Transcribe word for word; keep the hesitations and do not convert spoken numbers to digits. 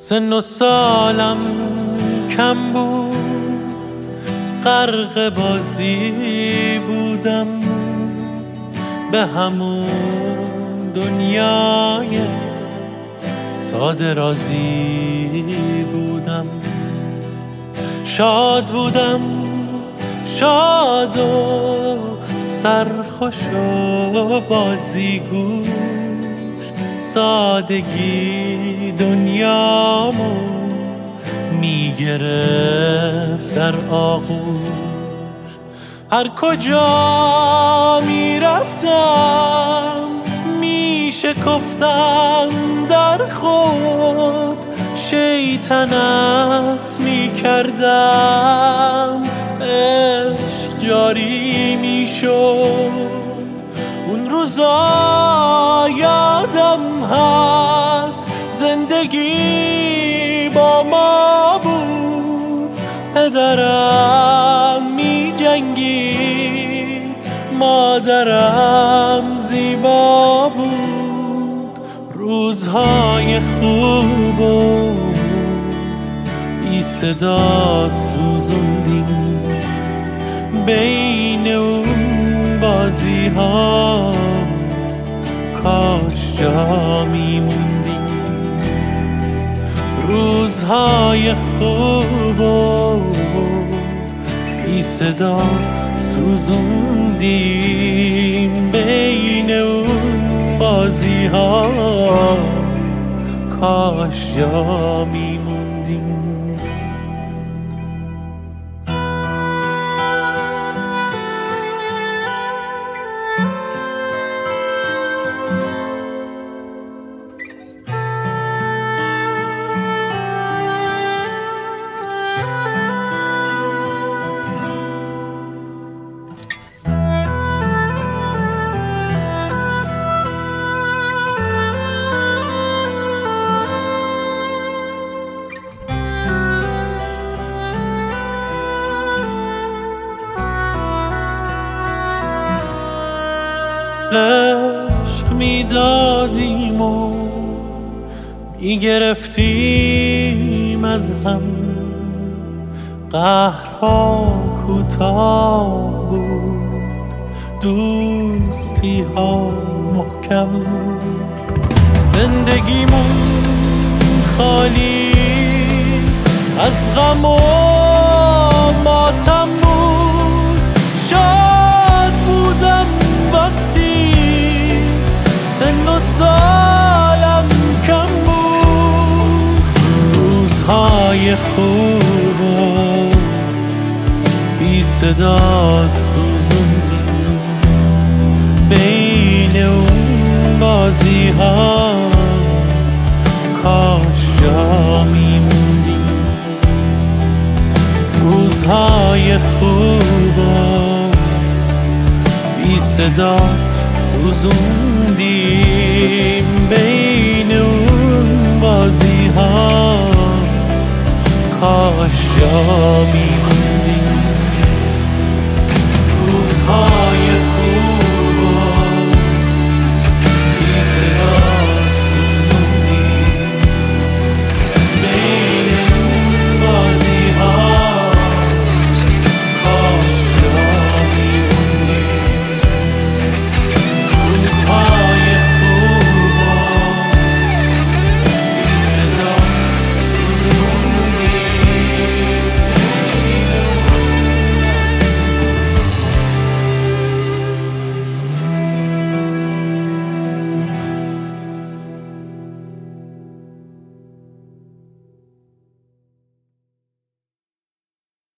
سن و سالم کم بود، غرق بازی بودم، به همون دنیای ساده رازی بودم. شاد بودم، شاد و سرخوش و بازیگوش، سادگی دنیامو میگرفت در آغوش. هر کجا میرفتم میشکفتم در خود، شیطنت میکردم، عشق جاری میشد. اون روزا یادم هست زندگی با ما بود، پدرم می جنگید، مادرم زیبا بود. روزهای خوب و بی صدا سوزوندیم، بین اون بازی ها کاش جا میموندیم. روزهای خوب و بی صدا سوزوندیم، بین اون بازی ها کاش جا میموندیم. عشق میدادیم و میگرفتیم از هم، قهرها کوتاه بود، دوستی ها محکم. زندگیمون خالی از غم و ماتم بود، شاد بودم وقتی سن و سالم کم بود. روزهای خوب و بی صدا سوزوندیم، بین اون بازی ها کاش جا میموندیم. روزهای خوب و بی صدا سوزوندیم، بین اون بازی ها کاش جا میموندیم. روزها